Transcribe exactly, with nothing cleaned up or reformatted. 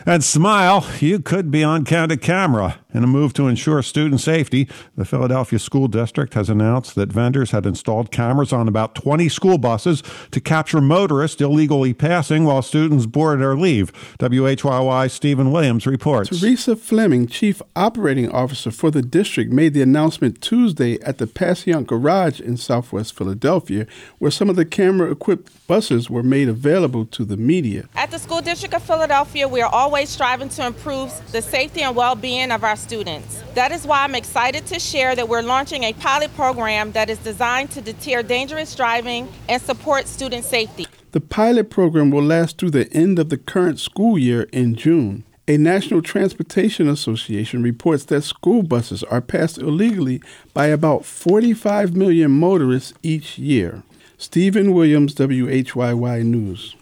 And smile, you could be on candid camera. In a move to ensure student safety, the Philadelphia School District has announced that vendors had installed cameras on about twenty school buses to capture motorists illegally passing while students board or leave. W H Y Y's Stephen Williams reports. Teresa Fleming, Chief Operating Officer for the district, made the announcement Tuesday at the Passyunk Garage in southwest Philadelphia, where some of the camera-equipped buses were made available to the media. At the School District of Philadelphia, we are always striving to improve the safety and well-being of our students. That is why I'm excited to share that we're launching a pilot program that is designed to deter dangerous driving and support student safety. The pilot program will last through the end of the current school year in June. A National Transportation Association reports that school buses are passed illegally by about forty-five million motorists each year. Stephen Williams, W H Y Y News.